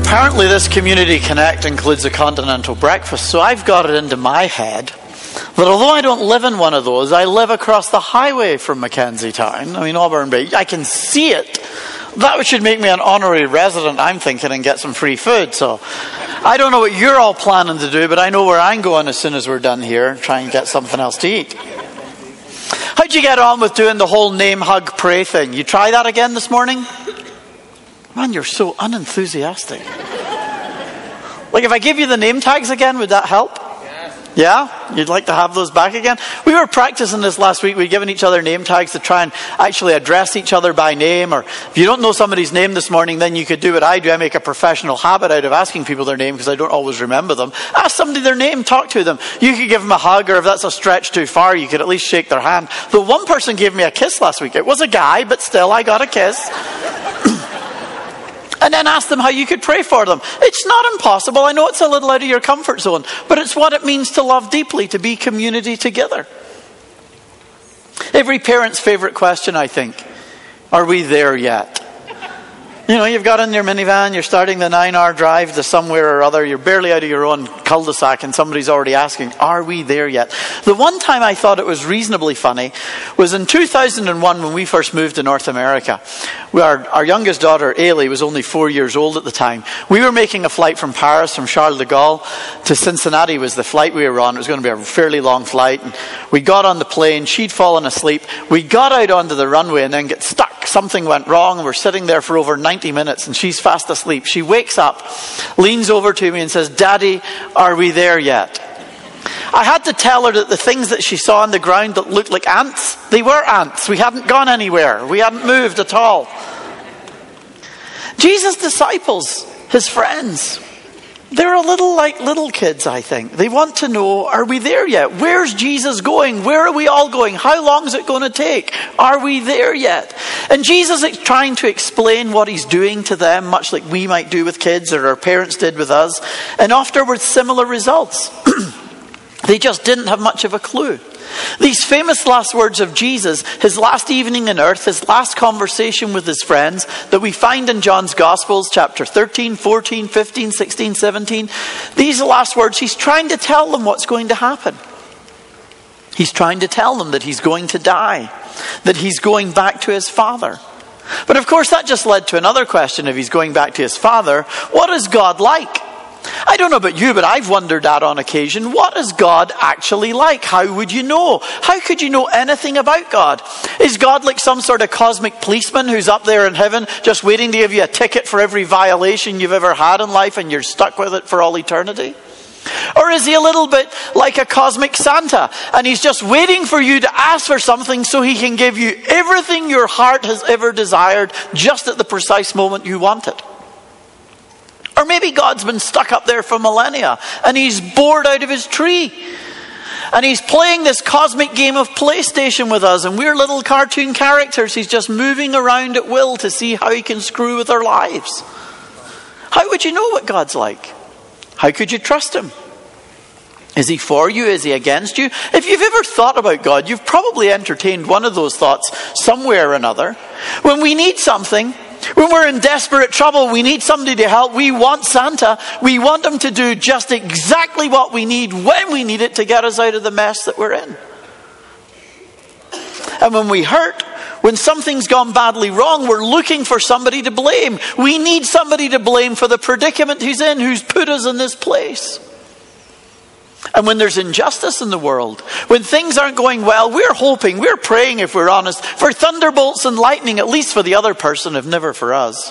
Apparently this Community Connect includes a continental breakfast, so I've got it into my head that although I don't live in one of those, I live across the highway from Mackenzie Town. I mean, Auburn Bay. I can see it. That should make me an honorary resident, I'm thinking, and get some free food. So I don't know what you're all planning to do, but I know where I'm going as soon as we're done here, try and get something else to eat. How'd you get on with doing the whole name, hug, pray thing? You try that again this morning? Man, you're so unenthusiastic. Like, if I give you the name tags again, would that help? Yeah? You'd like to have those back again? We were practicing this last week. We'd given each other name tags to try and actually address each other by name. Or if you don't know somebody's name this morning, then you could do what I do. I make a professional habit out of asking people their name because I don't always remember them. Ask somebody their name, talk to them. You could give them a hug, or if that's a stretch too far, you could at least shake their hand. Though one person gave me a kiss last week. It was a guy, but still I got a kiss. And then ask them how you could pray for them. It's not impossible. I know it's a little out of your comfort zone, but it's what it means to love deeply, to be community together. Every parent's favorite question, I think, are we there yet? You know, you've got in your minivan, you're starting the 9-hour drive to somewhere or other, you're barely out of your own cul-de-sac and somebody's already asking, are we there yet? The one time I thought it was reasonably funny was in 2001 when we first moved to North America. Our youngest daughter, Ailey, was only 4 years old at the time. We were making a flight from Paris, from Charles de Gaulle to Cincinnati was the flight we were on. It was going to be a fairly long flight. And we got on the plane, she'd fallen asleep. We got out onto the runway and then get stuck. Something went wrong. We're sitting there for over 90 minutes and she's fast asleep. She wakes up, leans over to me and says, "Daddy, are we there yet?" I had to tell her that the things that she saw on the ground that looked like ants, they were ants. We hadn't gone anywhere. We hadn't moved at all. Jesus' disciples, his friends, they're a little like little kids, I think. They want to know, are we there yet? Where's Jesus going? Where are we all going? How long is it going to take? Are we there yet? And Jesus is trying to explain what he's doing to them, much like we might do with kids or our parents did with us. And afterwards, similar results. They just didn't have much of a clue. These famous last words of Jesus, his last evening on earth, his last conversation with his friends that we find in John's Gospels, chapter 13, 14, 15, 16, 17. These last words, he's trying to tell them what's going to happen. He's trying to tell them that he's going to die, that he's going back to his Father. But of course that just led to another question. If he's going back to his Father, what is God like? I don't know about you, but I've wondered that on occasion. What is God actually like? How would you know? How could you know anything about God? Is God like some sort of cosmic policeman who's up there in heaven just waiting to give you a ticket for every violation you've ever had in life and you're stuck with it for all eternity? Or is he a little bit like a cosmic Santa and he's just waiting for you to ask for something so he can give you everything your heart has ever desired just at the precise moment you want it? Or maybe God's been stuck up there for millennia and he's bored out of his tree. And he's playing this cosmic game of PlayStation with us and we're little cartoon characters. He's just moving around at will to see how he can screw with our lives. How would you know what God's like? How could you trust him? Is he for you? Is he against you? If you've ever thought about God, you've probably entertained one of those thoughts somewhere or another. When we need something, when we're in desperate trouble, we need somebody to help. We want Santa. We want him to do just exactly what we need when we need it to get us out of the mess that we're in. And when we hurt, when something's gone badly wrong, we're looking for somebody to blame. We need somebody to blame for the predicament he's in, who's put us in this place. And when there's injustice in the world, when things aren't going well, we're hoping, we're praying, if we're honest, for thunderbolts and lightning, at least for the other person, if never for us.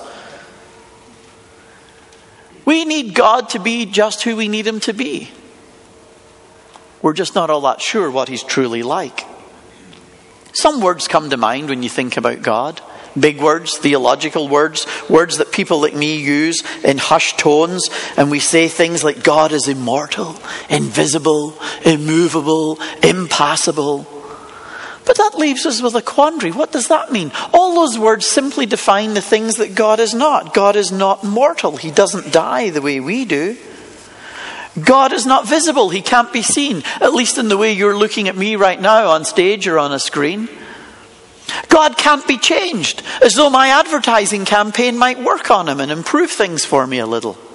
We need God to be just who we need him to be. We're just not all that sure what he's truly like. Some words come to mind when you think about God. Big words, theological words, words that people like me use in hushed tones. And we say things like God is immortal, invisible, immovable, impassible. But that leaves us with a quandary. What does that mean? All those words simply define the things that God is not. God is not mortal. He doesn't die the way we do. God is not visible. He can't be seen, at least in the way you're looking at me right now on stage or on a screen. God can't be changed, as though my advertising campaign might work on him and improve things for me a little.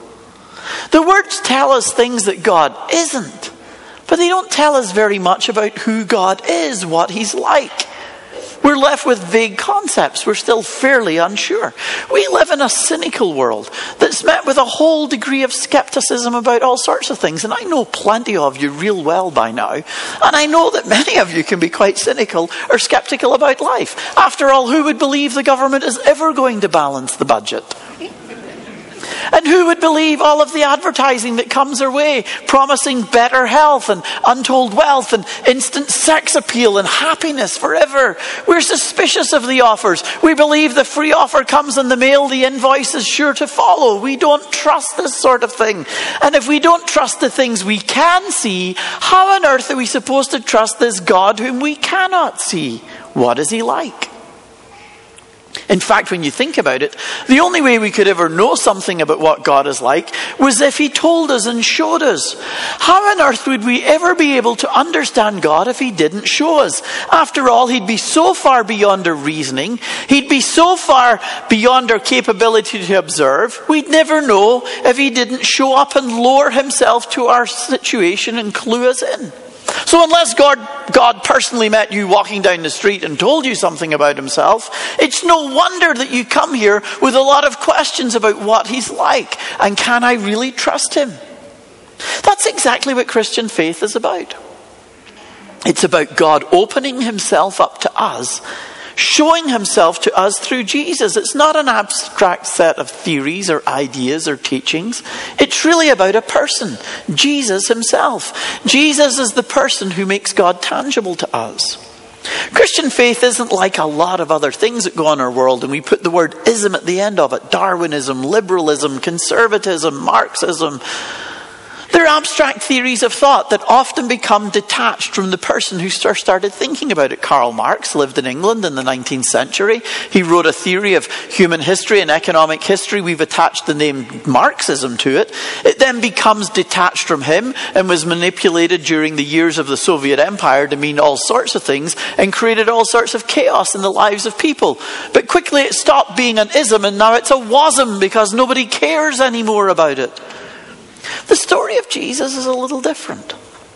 The words tell us things that God isn't, but they don't tell us very much about who God is, what he's like. We're left with vague concepts. We're still fairly unsure. We live in a cynical world that's met with a whole degree of skepticism about all sorts of things. And I know plenty of you real well by now. And I know that many of you can be quite cynical or skeptical about life. After all, who would believe the government is ever going to balance the budget? And who would believe all of the advertising that comes our way, promising better health and untold wealth and instant sex appeal and happiness forever? We're suspicious of the offers. We believe the free offer comes in the mail, the invoice is sure to follow. We don't trust this sort of thing. And if we don't trust the things we can see, how on earth are we supposed to trust this God whom we cannot see? What is he like? In fact, when you think about it, the only way we could ever know something about what God is like was if he told us and showed us. How on earth would we ever be able to understand God if he didn't show us? After all, he'd be so far beyond our reasoning. He'd be so far beyond our capability to observe. We'd never know if he didn't show up and lower himself to our situation and clue us in. So unless God personally met you walking down the street and told you something about himself, it's no wonder that you come here with a lot of questions about what he's like and can I really trust him? That's exactly what Christian faith is about. It's about God opening himself up to us, showing himself to us through Jesus. It's not an abstract set of theories or ideas or teachings. It's really about a person, Jesus himself. Jesus is the person who makes God tangible to us. Christian faith isn't like a lot of other things that go on in our world, and we put the word ism at the end of it. Darwinism, liberalism, conservatism, Marxism. They're abstract theories of thought that often become detached from the person who started thinking about it. Karl Marx lived in England in the 19th century. He wrote a theory of human history and economic history. We've attached the name Marxism to it. It then becomes detached from him and was manipulated during the years of the Soviet Empire to mean all sorts of things and created all sorts of chaos in the lives of people. But quickly it stopped being an ism and now it's a wasm because nobody cares anymore about it. The story of Jesus is a little different.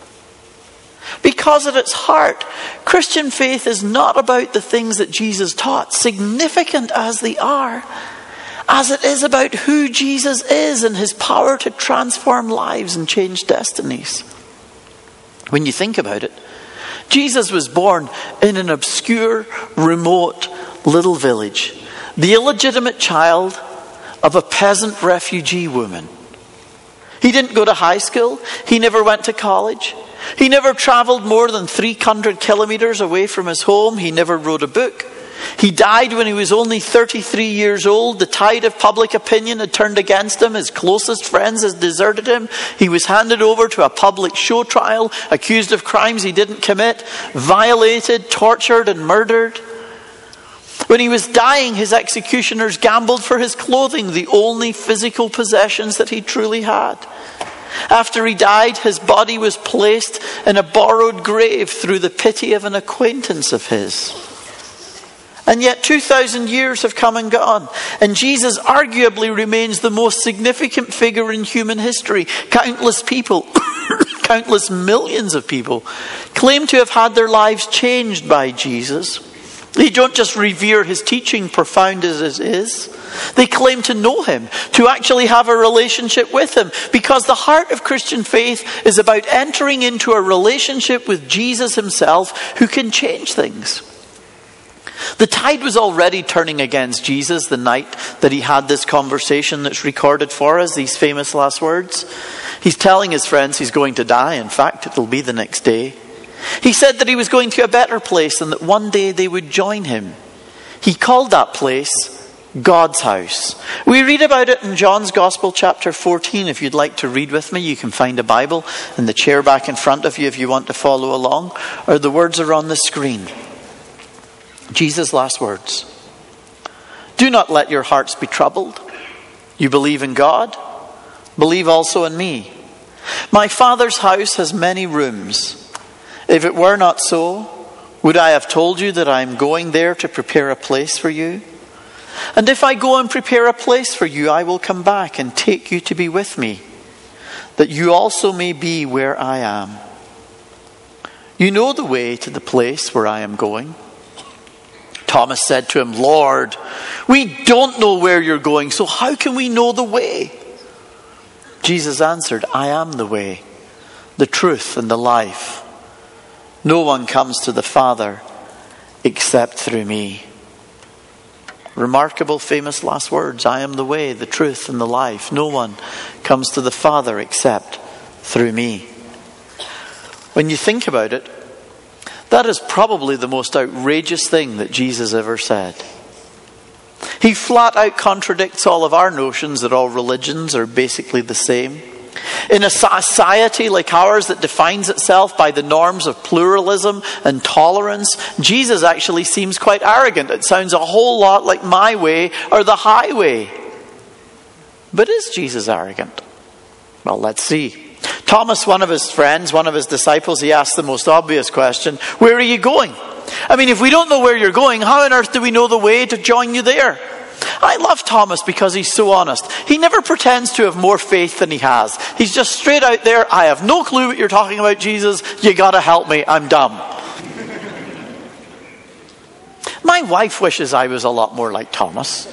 Because at its heart, Christian faith is not about the things that Jesus taught, significant as they are, as it is about who Jesus is and his power to transform lives and change destinies. When you think about it, Jesus was born in an obscure, remote little village, the illegitimate child of a peasant refugee woman. He didn't go to high school. He never went to college. He never traveled more than 300 kilometers away from his home. He never wrote a book. He died when he was only 33 years old. The tide of public opinion had turned against him. His closest friends had deserted him. He was handed over to a public show trial, accused of crimes he didn't commit, violated, tortured, and murdered. When he was dying, his executioners gambled for his clothing, the only physical possessions that he truly had. After he died, his body was placed in a borrowed grave through the pity of an acquaintance of his. And yet 2,000 years have come and gone, and Jesus arguably remains the most significant figure in human history. Countless people, countless millions of people, claim to have had their lives changed by Jesus. They don't just revere his teaching, profound as it is. They claim to know him, to actually have a relationship with him, because the heart of Christian faith is about entering into a relationship with Jesus himself, who can change things. The tide was already turning against Jesus the night that he had this conversation that's recorded for us, these famous last words. He's telling his friends he's going to die. In fact, it'll be the next day. He said that he was going to a better place and that one day they would join him. He called that place God's house. We read about it in John's Gospel chapter 14. If you'd like to read with me, you can find a Bible in the chair back in front of you if you want to follow along, or the words are on the screen. Jesus' last words. Do not let your hearts be troubled. You believe in God, believe also in me. My Father's house has many rooms. If it were not so, would I have told you that I am going there to prepare a place for you? And if I go and prepare a place for you, I will come back and take you to be with me, that you also may be where I am. You know the way to the place where I am going." Thomas said to him, "Lord, we don't know where you're going, so how can we know the way?" Jesus answered, "I am the way, the truth, and the life. No one comes to the Father except through me." Remarkable, famous last words. I am the way, the truth, and the life. No one comes to the Father except through me. When you think about it, that is probably the most outrageous thing that Jesus ever said. He flat out contradicts all of our notions that all religions are basically the same. In a society like ours that defines itself by the norms of pluralism and tolerance, Jesus actually seems quite arrogant. It sounds a whole lot like my way or the highway. But is Jesus arrogant? Well, let's see. Thomas, one of his friends, one of his disciples, he asked the most obvious question: "Where are you going?" I mean, if we don't know where you're going, how on earth do we know the way to join you there? I love Thomas because he's so honest. He never pretends to have more faith than he has. He's just straight out there. "I have no clue what you're talking about, Jesus. You gotta help me. I'm dumb." My wife wishes I was a lot more like Thomas.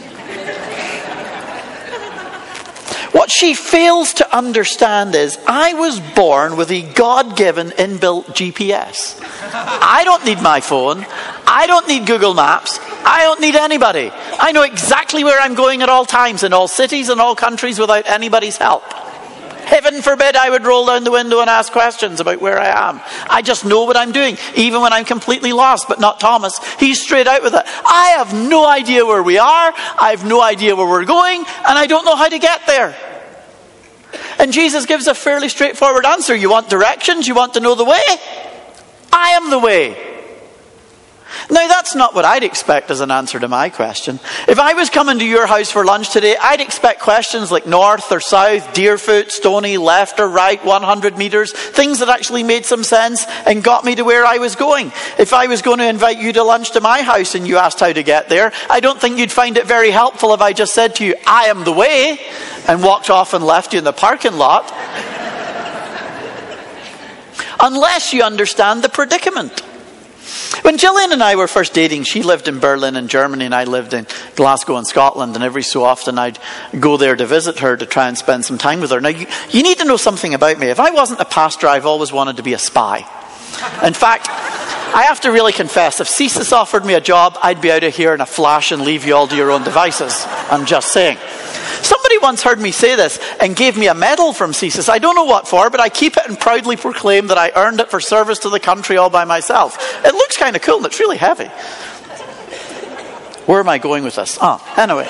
What she fails to understand is I was born with a God-given inbuilt GPS. I don't need my phone. I don't need Google Maps. I don't need anybody. I know exactly where I'm going at all times, in all cities and all countries, without anybody's help. Heaven forbid I would roll down the window and ask questions about where I am. I just know what I'm doing, even when I'm completely lost. But not Thomas. He's straight out with it. I have no idea where we are. I have no idea where we're going. And I don't know how to get there. And Jesus gives a fairly straightforward answer. You want directions? You want to know the way? I am the way. Now, that's not what I'd expect as an answer to my question. If I was coming to your house for lunch today, I'd expect questions like north or south, Deerfoot, Stony, left or right, 100 meters, things that actually made some sense and got me to where I was going. If I was going to invite you to lunch to my house and you asked how to get there, I don't think you'd find it very helpful if I just said to you, "I am the way," and walked off and left you in the parking lot. Unless you understand the predicament. When Gillian and I were first dating, she lived in Berlin in Germany and I lived in Glasgow in Scotland, and every so often I'd go there to visit her to try and spend some time with her. Now, you need to know something about me. If I wasn't a pastor, I've always wanted to be a spy. In fact, I have to really confess, if CSIS offered me a job, I'd be out of here in a flash and leave you all to your own devices. I'm just saying. Somebody once heard me say this and gave me a medal from CSIS. I don't know what for, but I keep it and proudly proclaim that I earned it for service to the country all by myself. It looks kind of cool and it's really heavy. Where am I going with this? Anyway.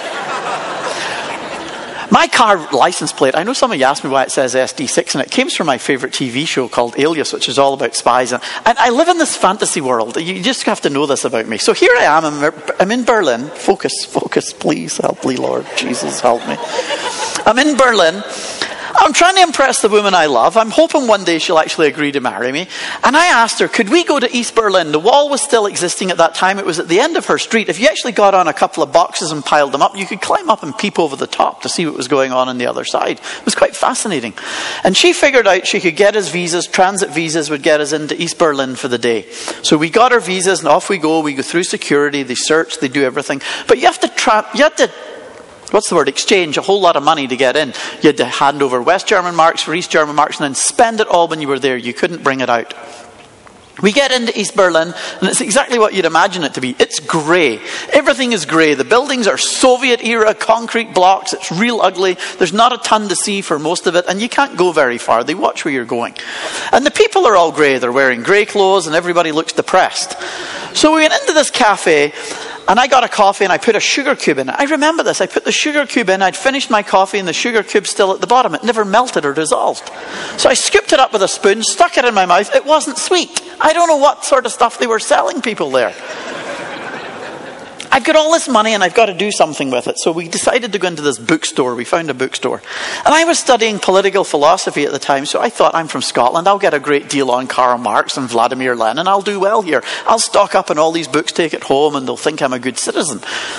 My car license plate, I know some of you asked me why it says SD6, and it came from my favourite TV show called Alias, which is all about spies. And I live in this fantasy world. You just have to know this about me. So here I am. I'm in Berlin. Focus, please. Help me, Lord. Jesus, help me. I'm in Berlin. I'm trying to impress the woman I love. I'm hoping one day she'll actually agree to marry me. And I asked her, could we go to East Berlin? The wall was still existing at that time. It was at the end of her street. If you actually got on a couple of boxes and piled them up, you could climb up and peep over the top to see what was going on the other side. It was quite fascinating. And she figured out she could get us visas. Transit visas would get us into East Berlin for the day. So we got our visas and off we go. We go through security. They search. They do everything. But you have to exchange a whole lot of money to get in. You had to hand over West German marks for East German marks and then spend it all when you were there. You couldn't bring it out. We get into East Berlin and it's exactly what you'd imagine it to be. It's grey. Everything is grey. The buildings are Soviet era concrete blocks. It's real ugly. There's not a ton to see for most of it and you can't go very far. They watch where you're going. And the people are all grey. They're wearing grey clothes and everybody looks depressed. So we went into this cafe and I got a coffee and I put a sugar cube in it. I remember this. I put the sugar cube in. I'd finished my coffee and the sugar cube's still at the bottom. It never melted or dissolved. So I scooped it up with a spoon, stuck it in my mouth. It wasn't sweet. I don't know what sort of stuff they were selling people there. I've got all this money and I've got to do something with it. So we decided to go into this bookstore. We found a bookstore. And I was studying political philosophy at the time. So I thought, I'm from Scotland. I'll get a great deal on Karl Marx and Vladimir Lenin. I'll do well here. I'll stock up on all these books, take it home, and they'll think I'm a good citizen.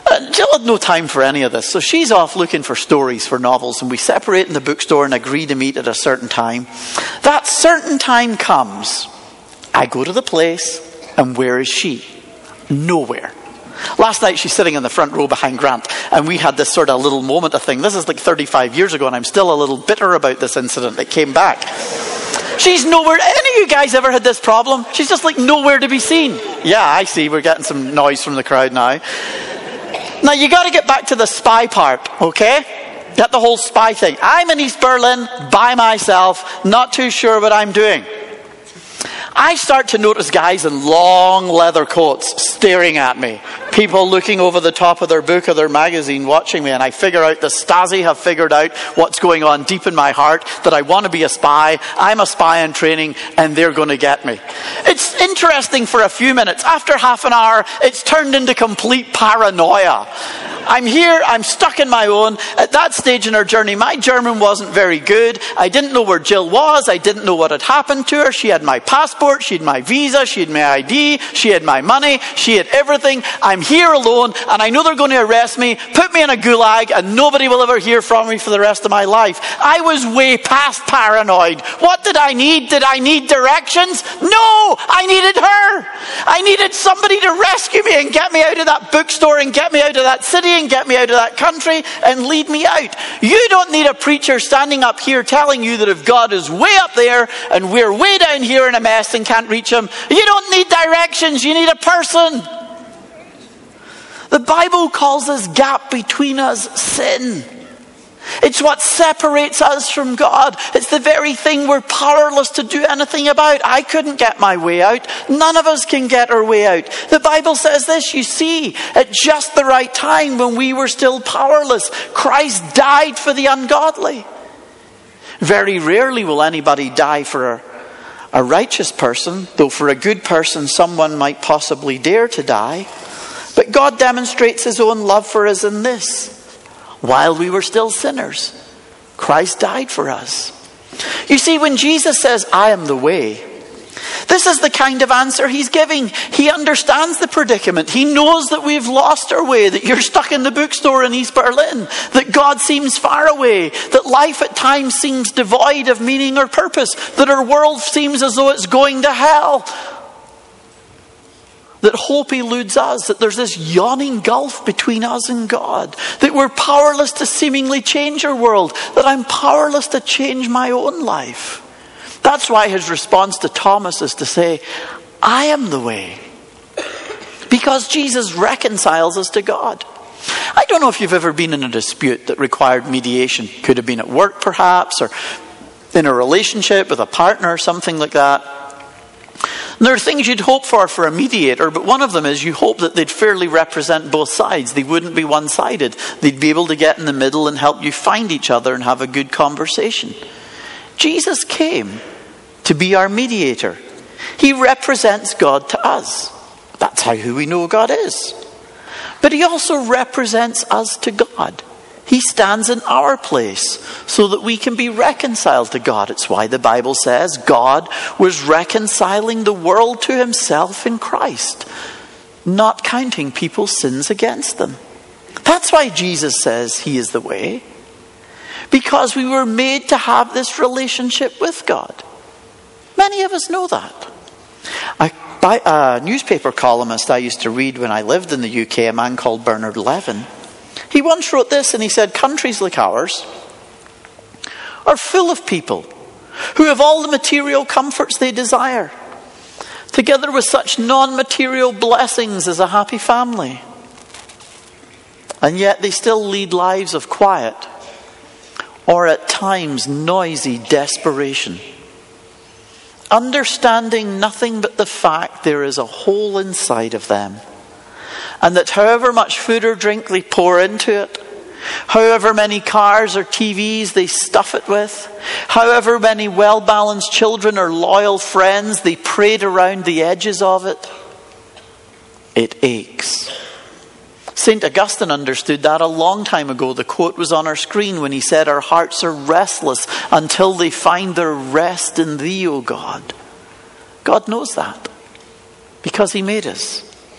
Jill had no time for any of this, so she's off looking for stories for novels, and we separate in the bookstore and agree to meet at a certain time. That certain time comes. I go to the place, and where is she? Nowhere. Last night she's sitting in the front row behind Grant, and we had this sort of little moment of thing. This is like 35 years ago, and I'm still a little bitter about this incident that came back. She's nowhere. Any of you guys ever had this problem? She's just like nowhere to be seen. Yeah, I see. We're getting some noise from the crowd now. Now you got to get back to the spy part, okay? Get the whole spy thing. I'm in East Berlin by myself, not too sure what I'm doing. I start to notice guys in long leather coats staring at me. People looking over the top of their book or their magazine watching me, and I figure out the Stasi have figured out what's going on deep in my heart, that I want to be a spy. I'm a spy in training, and they're going to get me. It's interesting for a few minutes. After half an hour, it's turned into complete paranoia. I'm here, I'm stuck in my own. At that stage in our journey, my German wasn't very good. I didn't know where Jill was. I didn't know what had happened to her. She had my passport, she had my visa, she had my ID, she had my money, she had everything. I'm here alone, and I know they're going to arrest me, put me in a gulag, and nobody will ever hear from me for the rest of my life. I was way past paranoid. What did I need? Did I need directions? No! I needed her! I needed somebody to rescue me and get me out of that bookstore and get me out of that city and get me out of that country and lead me out. You don't need a preacher standing up here telling you that if God is way up there and we're way down here in a mess and can't reach him, you don't need directions, you need a person. The Bible calls this gap between us sin. It's what separates us from God. It's the very thing we're powerless to do anything about. I couldn't get my way out. None of us can get our way out. The Bible says this, you see, at just the right time when we were still powerless, Christ died for the ungodly. Very rarely will anybody die for a righteous person, though for a good person someone might possibly dare to die. But God demonstrates his own love for us in this. While we were still sinners, Christ died for us. You see, when Jesus says, I am the way, this is the kind of answer he's giving. He understands the predicament. He knows that we've lost our way, that you're stuck in the bookstore in East Berlin, that God seems far away, that life at times seems devoid of meaning or purpose, that our world seems as though it's going to hell, that hope eludes us, that there's this yawning gulf between us and God, that we're powerless to seemingly change our world, that I'm powerless to change my own life. That's why his response to Thomas is to say, I am the way. Because Jesus reconciles us to God. I don't know if you've ever been in a dispute that required mediation. Could have been at work perhaps, or in a relationship with a partner or something like that. And there are things you'd hope for a mediator, but one of them is you hope that they'd fairly represent both sides. They wouldn't be one-sided. They'd be able to get in the middle and help you find each other and have a good conversation. Jesus came to be our mediator. He represents God to us. That's who we know God is. But he also represents us to God. He stands in our place so that we can be reconciled to God. It's why the Bible says God was reconciling the world to himself in Christ, not counting people's sins against them. That's why Jesus says he is the way. Because we were made to have this relationship with God. Many of us know that. A newspaper columnist I used to read when I lived in the UK, a man called Bernard Levin, he once wrote this, and he said, countries like ours are full of people who have all the material comforts they desire, together with such non-material blessings as a happy family. And yet they still lead lives of quiet, or at times noisy desperation, understanding nothing but the fact there is a hole inside of them. And that however much food or drink they pour into it, however many cars or TVs they stuff it with, however many well-balanced children or loyal friends they parade around the edges of it, it aches. St. Augustine understood that a long time ago. The quote was on our screen when he said, our hearts are restless until they find their rest in thee, O God. God knows that because he made us.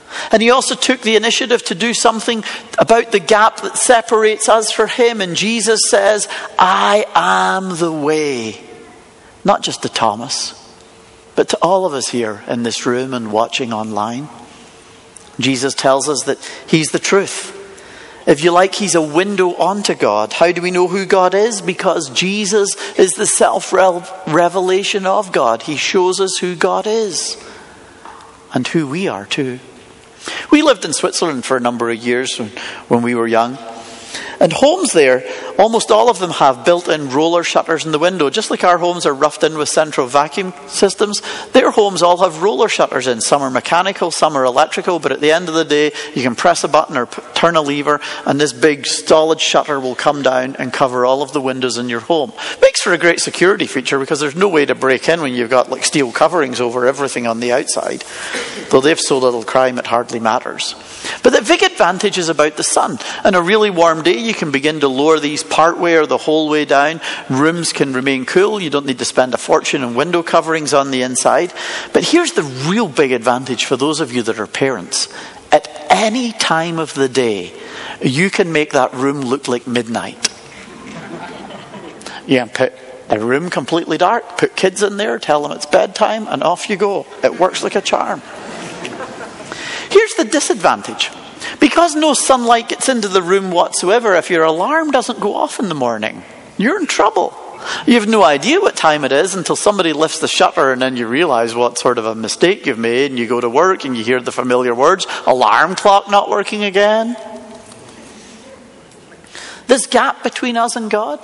And he also took the initiative to do something about the gap that separates us from him. And Jesus says, I am the way. Not just to Thomas, but to all of us here in this room and watching online. Jesus tells us that he's the truth. If you like, he's a window onto God. How do we know who God is? Because Jesus is the self-revelation of God. He shows us who God is and who we are too. We lived in Switzerland for a number of years when we were young. And homes there, almost all of them have built-in roller shutters in the window. Just like our homes are roughed in with central vacuum systems, their homes all have roller shutters in. Some are mechanical, some are electrical, but at the end of the day, you can press a button or turn a lever, and this big solid shutter will come down and cover all of the windows in your home. Makes for a great security feature because there's no way to break in when you've got like steel coverings over everything on the outside. Though they've so little crime, it hardly matters. But the big advantage is about the sun. On a really warm day, you can begin to lower these part way or the whole way down. Rooms can remain cool. You don't need to spend a fortune on window coverings on the inside. But here's the real big advantage for those of you that are parents. At any time of the day, you can make that room look like midnight. You can put a room completely dark, put kids in there, tell them it's bedtime, and off you go. It works like a charm. Here's the disadvantage. Because no sunlight gets into the room whatsoever, if your alarm doesn't go off in the morning, you're in trouble. You have no idea what time it is until somebody lifts the shutter, and then you realize what sort of a mistake you've made, and you go to work and you hear the familiar words, alarm clock not working again. This gap between us and God,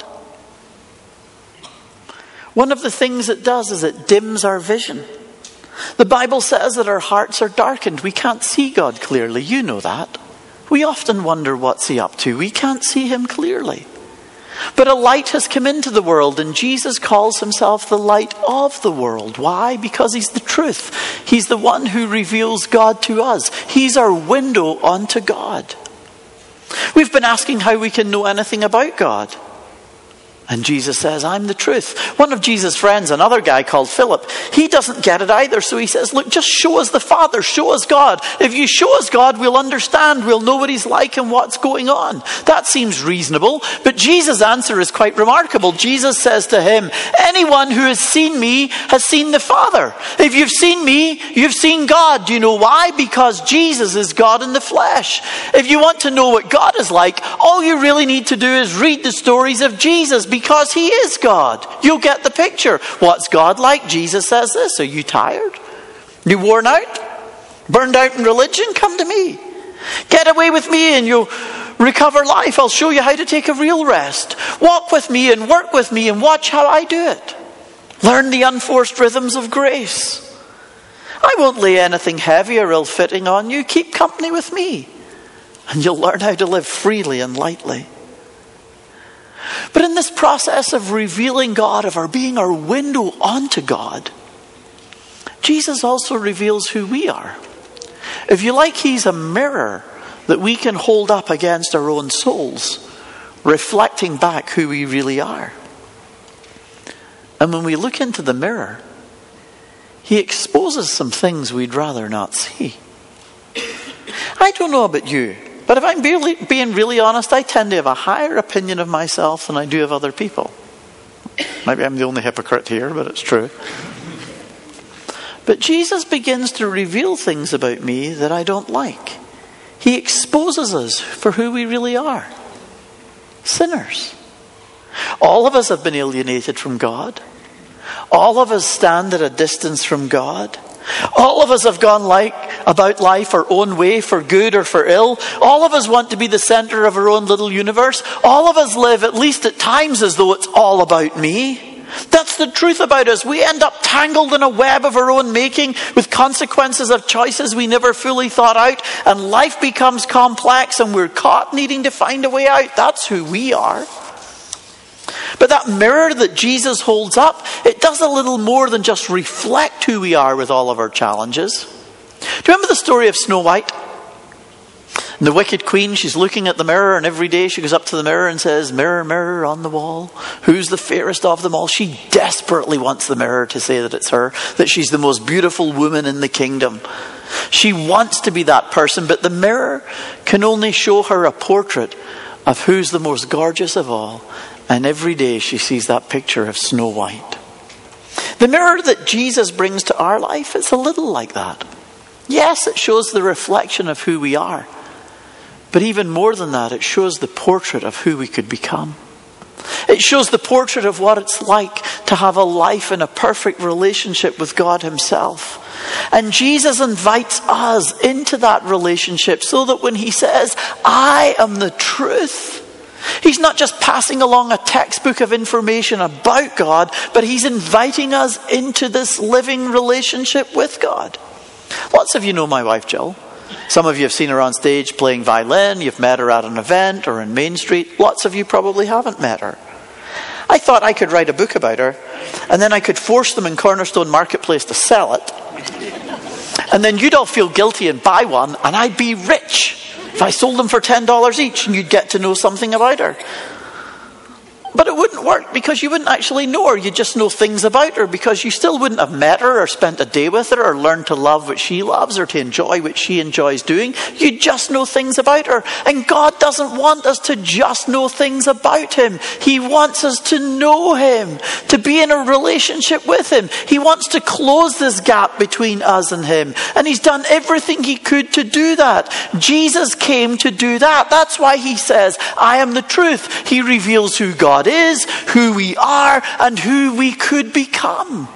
one of the things it does is it dims our vision. The Bible says that our hearts are darkened. We can't see God clearly. You know that. We often wonder what's he up to. We can't see him clearly. But a light has come into the world, and Jesus calls himself the light of the world. Why? Because he's the truth. He's the one who reveals God to us. He's our window onto God. We've been asking how we can know anything about God. And Jesus says, I'm the truth. One of Jesus' friends, another guy called Philip, he doesn't get it either. So he says, look, just show us the Father. Show us God. If you show us God, we'll understand. We'll know what he's like and what's going on. That seems reasonable. But Jesus' answer is quite remarkable. Jesus says to him, anyone who has seen me has seen the Father. If you've seen me, you've seen God. Do you know why? Because Jesus is God in the flesh. If you want to know what God is like, all you really need to do is read the stories of Jesus, because he is God. You'll get the picture. What's God like? Jesus says this. Are you tired? You worn out? Burned out in religion? Come to me. Get away with me and you'll recover life. I'll show you how to take a real rest. Walk with me and work with me and watch how I do it. Learn the unforced rhythms of grace. I won't lay anything heavy or ill-fitting on you. Keep company with me and you'll learn how to live freely and lightly. But in this process of revealing God, of our being our window onto God, Jesus also reveals who we are. If you like, he's a mirror that we can hold up against our own souls, reflecting back who we really are. And when we look into the mirror, he exposes some things we'd rather not see. I don't know about you, but if I'm being really honest, I tend to have a higher opinion of myself than I do of other people. Maybe I'm the only hypocrite here, but it's true. But Jesus begins to reveal things about me that I don't like. He exposes us for who we really are. Sinners. All of us have been alienated from God. All of us stand at a distance from God. All of us have gone about life our own way, for good or for ill. All of us want to be the center of our own little universe. All of us live, at least at times, as though it's all about me. That's the truth about us. We end up tangled in a web of our own making, with consequences of choices we never fully thought out, and life becomes complex and we're caught needing to find a way out. That's who we are. But that mirror that Jesus holds up, it does a little more than just reflect who we are with all of our challenges. Do you remember the story of Snow White? And the wicked queen, she's looking at the mirror, and every day she goes up to the mirror and says, mirror, mirror on the wall, who's the fairest of them all? She desperately wants the mirror to say that it's her, that she's the most beautiful woman in the kingdom. She wants to be that person, but the mirror can only show her a portrait of who's the most gorgeous of all. And every day she sees that picture of Snow White. The mirror that Jesus brings to our life, it's a little like that. Yes, it shows the reflection of who we are. But even more than that, it shows the portrait of who we could become. It shows the portrait of what it's like to have a life in a perfect relationship with God himself. And Jesus invites us into that relationship so that when he says, I am the truth, he's not just passing along a textbook of information about God, but he's inviting us into this living relationship with God. Lots of you know my wife, Jill. Some of you have seen her on stage playing violin. You've met her at an event or in Main Street. Lots of you probably haven't met her. I thought I could write a book about her, and then I could force them in Cornerstone Marketplace to sell it. And then you'd all feel guilty and buy one, and I'd be rich if I sold them for $10 each, and you'd get to know something about her. But it wouldn't work because you wouldn't actually know her. You'd just know things about her because you still wouldn't have met her or spent a day with her or learned to love what she loves or to enjoy what she enjoys doing. You'd just know things about her. And God doesn't want us to just know things about him. He wants us to know him, to be in a relationship with him. He wants to close this gap between us and him. And he's done everything he could to do that. Jesus came to do that. That's why he says, I am the truth. He reveals who God is, who we are, and who we could become.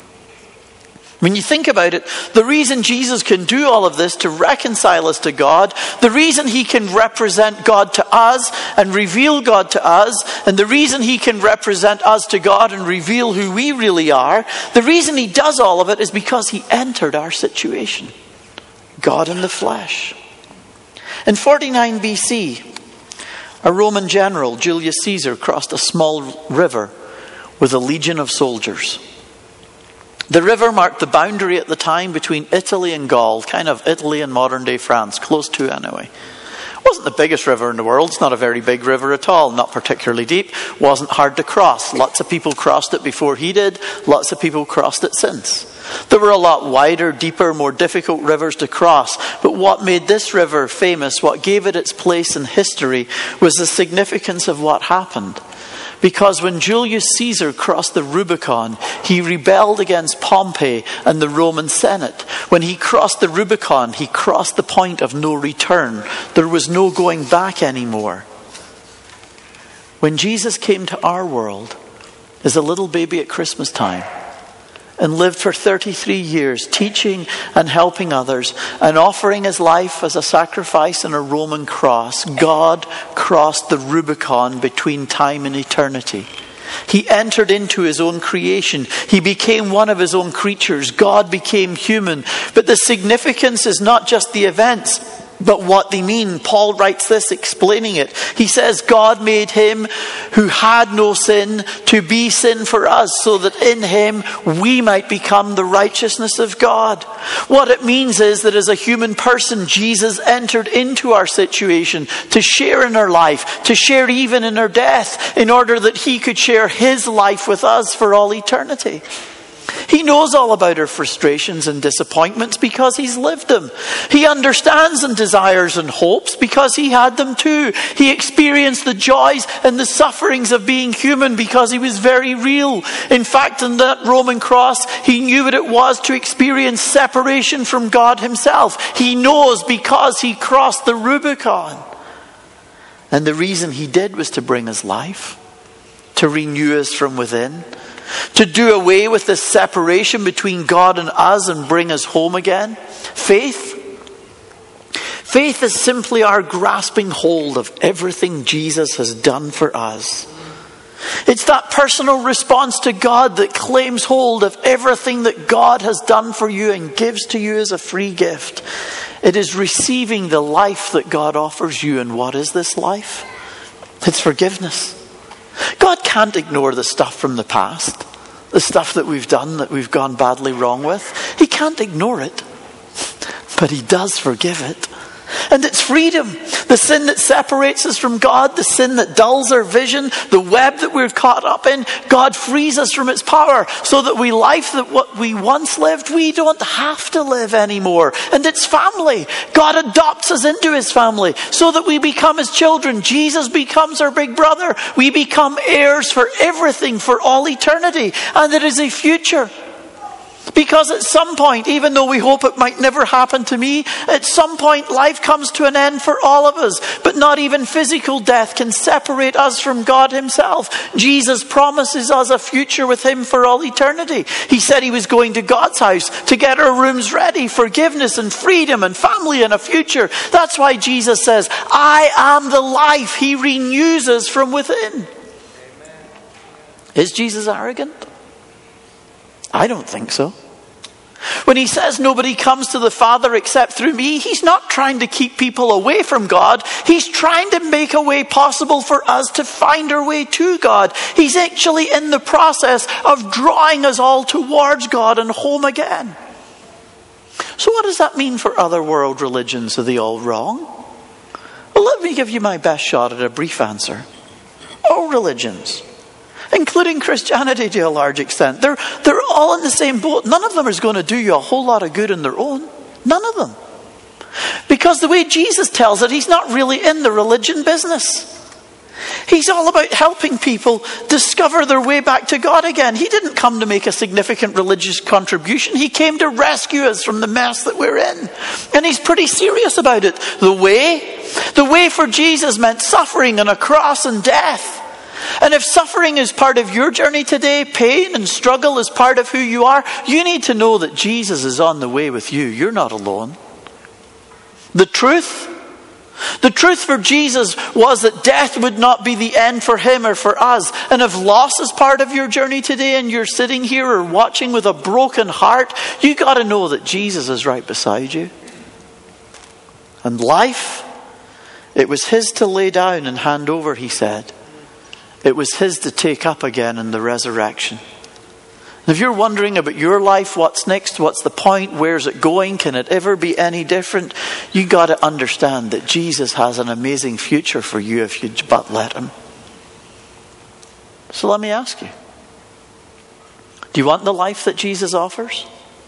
When you think about it, the reason Jesus can do all of this to reconcile us to God, the reason he can represent God to us and reveal God to us, and the reason he can represent us to God and reveal who we really are, the reason he does all of it is because he entered our situation. God in the flesh. In 49 BC, a Roman general, Julius Caesar, crossed a small river with a legion of soldiers. The river marked the boundary at the time between Italy and Gaul, kind of Italy and modern-day France, close to anyway. It wasn't the biggest river in the world. It's not a very big river at all, not particularly deep. Wasn't hard to cross. Lots of people crossed it before he did. Lots of people crossed it since. There were a lot wider, deeper, more difficult rivers to cross. But what made this river famous, what gave it its place in history, was the significance of what happened. Because when Julius Caesar crossed the Rubicon, he rebelled against Pompey and the Roman Senate. When he crossed the Rubicon, he crossed the point of no return. There was no going back anymore. When Jesus came to our world as a little baby at Christmas time, and lived for 33 years teaching and helping others and offering his life as a sacrifice on a Roman cross, God crossed the Rubicon between time and eternity. He entered into his own creation. He became one of his own creatures. God became human. But the significance is not just the events, but what they mean. Paul writes this, explaining it. He says, God made him who had no sin to be sin for us, so that in him we might become the righteousness of God. What it means is that as a human person, Jesus entered into our situation to share in our life, to share even in our death, in order that he could share his life with us for all eternity. He knows all about our frustrations and disappointments because he's lived them. He understands and desires and hopes because he had them too. He experienced the joys and the sufferings of being human because he was very real. In fact, on that Roman cross, he knew what it was to experience separation from God himself. He knows because he crossed the Rubicon. And the reason he did was to bring us life, to renew us from within, to do away with this separation between God and us and bring us home again. Faith is simply our grasping hold of everything Jesus has done for us. It's that personal response to God that claims hold of everything that God has done for you and gives to you as a free gift. It is receiving the life that God offers you. And what is this life? It's forgiveness. God can't ignore the stuff from the past, the stuff that we've done that we've gone badly wrong with. He can't ignore it, but he does forgive it. And it's freedom. The sin that separates us from God, the sin that dulls our vision, the web that we're caught up in, God frees us from its power so that life that what we once lived, we don't have to live anymore. And it's family. God adopts us into his family so that we become his children. Jesus becomes our big brother. We become heirs for everything, for all eternity. And there is a future. Because at some point, even though we hope it might never happen to me, at some point life comes to an end for all of us. But not even physical death can separate us from God himself. Jesus promises us a future with him for all eternity. He said he was going to God's house to get our rooms ready, forgiveness and freedom and family and a future. That's why Jesus says, I am the life. He renews us from within. Is Jesus arrogant? I don't think so. When he says nobody comes to the Father except through me, he's not trying to keep people away from God. He's trying to make a way possible for us to find our way to God. He's actually in the process of drawing us all towards God and home again. So what does that mean for other world religions? Are they all wrong? Well, let me give you my best shot at a brief answer. All religions, including Christianity to a large extent, they're all in the same boat. None of them is going to do you a whole lot of good on their own. None of them. Because the way Jesus tells it, he's not really in the religion business. He's all about helping people discover their way back to God again. He didn't come to make a significant religious contribution. He came to rescue us from the mess that we're in. And he's pretty serious about it. The way for Jesus meant suffering on a cross and death. And if suffering is part of your journey today, pain and struggle is part of who you are, you need to know that Jesus is on the way with you. You're not alone. The truth for Jesus was that death would not be the end for him or for us. And if loss is part of your journey today and you're sitting here or watching with a broken heart, you got to know that Jesus is right beside you. And life, it was his to lay down and hand over, he said. It was his to take up again in the resurrection. And if you're wondering about your life, what's next, what's the point, where's it going, can it ever be any different? You got to understand that Jesus has an amazing future for you if you but let him. So let me ask you, do you want the life that Jesus offers?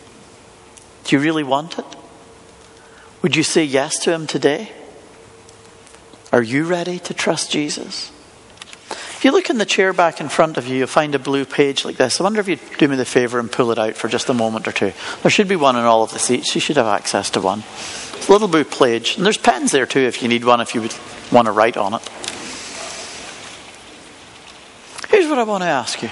Do you really want it? Would you say yes to him today? Are you ready to trust Jesus? If you look in the chair back in front of you, you'll find a blue page like this. I wonder if you'd do me the favour and pull it out for just a moment or two. There should be one in all of the seats. You should have access to one. It's a little blue page. And there's pens there too if you need one, if you would want to write on it. Here's what I want to ask you.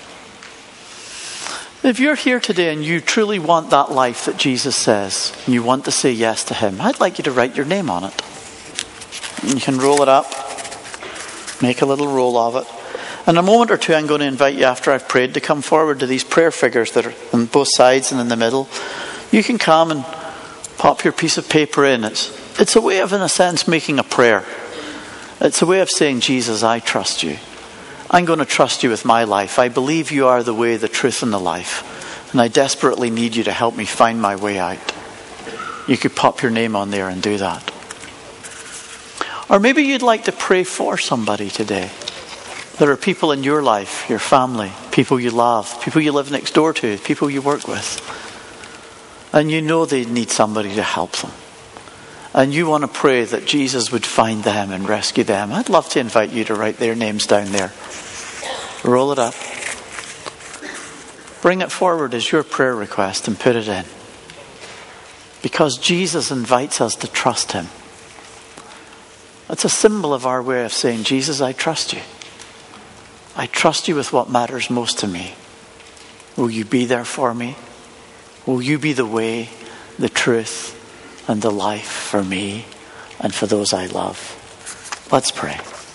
If you're here today and you truly want that life that Jesus says, and you want to say yes to him, I'd like you to write your name on it. And you can roll it up. Make a little roll of it. In a moment or two, I'm going to invite you, after I've prayed, to come forward to these prayer figures that are on both sides and in the middle. You can come and pop your piece of paper in. It's a way of, in a sense, making a prayer. It's a way of saying, Jesus, I trust you. I'm going to trust you with my life. I believe you are the way, the truth, and the life. And I desperately need you to help me find my way out. You could pop your name on there and do that. Or maybe you'd like to pray for somebody today. There are people in your life, your family, people you love, people you live next door to, people you work with. And you know they need somebody to help them. And you want to pray that Jesus would find them and rescue them. I'd love to invite you to write their names down there. Roll it up. Bring it forward as your prayer request and put it in. Because Jesus invites us to trust him. It's a symbol of our way of saying, Jesus, I trust you. I trust you with what matters most to me. Will you be there for me? Will you be the way, the truth, and the life for me and for those I love? Let's pray.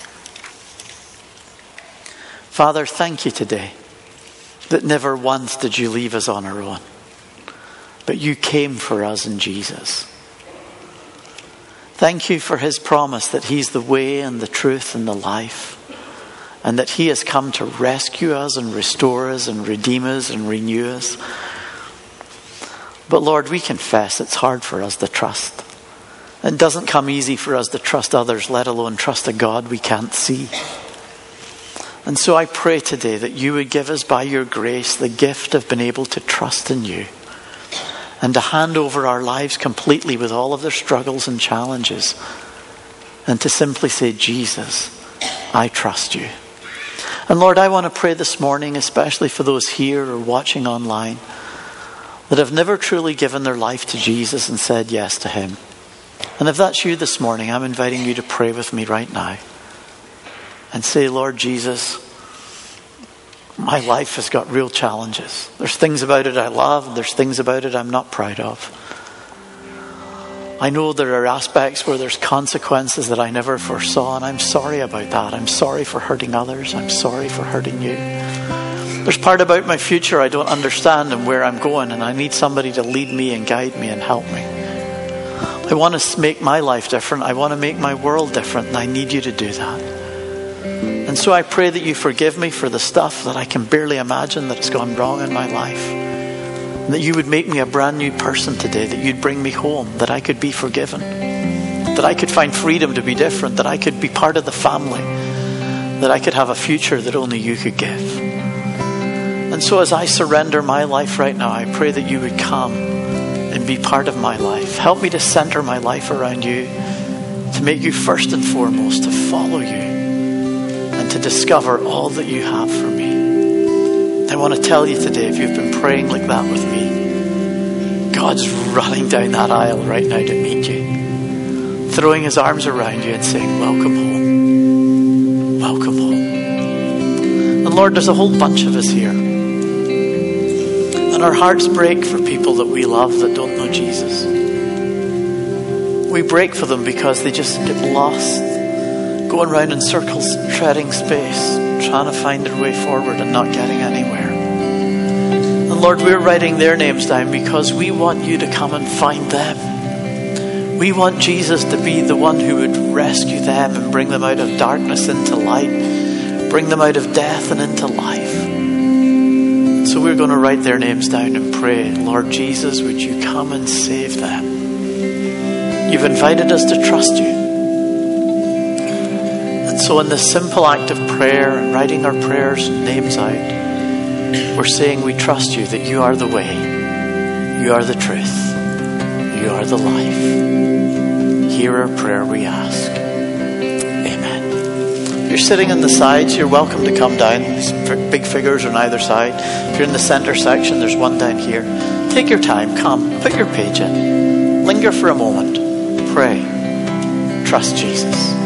Father, thank you today that never once did you leave us on our own, but you came for us in Jesus. Thank you for his promise that he's the way and the truth and the life, and that he has come to rescue us and restore us and redeem us and renew us. But Lord, we confess it's hard for us to trust. It doesn't come easy for us to trust others, let alone trust a God we can't see. And so I pray today that you would give us by your grace the gift of being able to trust in you and to hand over our lives completely with all of their struggles and challenges, and to simply say, Jesus, I trust you. And Lord, I want to pray this morning, especially for those here or watching online, that have never truly given their life to Jesus and said yes to him. And if that's you this morning, I'm inviting you to pray with me right now and say, Lord Jesus, my life has got real challenges. There's things about it I love. There's things about it I'm not proud of. I know there are aspects where there's consequences that I never foresaw, and I'm sorry about that. I'm sorry for hurting others. I'm sorry for hurting you. There's part about my future I don't understand and where I'm going, and I need somebody to lead me and guide me and help me. I want to make my life different. I want to make my world different, and I need you to do that. And so I pray that you forgive me for the stuff that I can barely imagine that has gone wrong in my life. And that you would make me a brand new person today, that you'd bring me home, that I could be forgiven, that I could find freedom to be different, that I could be part of the family, that I could have a future that only you could give. And so as I surrender my life right now, I pray that you would come and be part of my life. Help me to center my life around you, to make you first and foremost, to follow you, and to discover all that you have for me. I want to tell you today, if you've been praying like that with me, God's running down that aisle right now to meet you, throwing his arms around you and saying, welcome home. Welcome home. And Lord, there's a whole bunch of us here. And our hearts break for people that we love that don't know Jesus. We break for them because they just get lost, going around in circles, treading space, trying to find their way forward and not getting anywhere. And Lord, we're writing their names down because we want you to come and find them. We want Jesus to be the one who would rescue them and bring them out of darkness into light, bring them out of death and into life. So we're going to write their names down and pray, Lord Jesus, would you come and save them? You've invited us to trust you. And so in this simple act of prayer and writing our prayers and names out, we're saying we trust you, that you are the way, you are the truth, you are the life. Hear our prayer, we ask. Amen. If you're sitting on the sides, you're welcome to come down. These big figures on either side. If you're in the center section, there's one down here. Take your time, come, put your page in. Linger for a moment. Pray. Trust Jesus.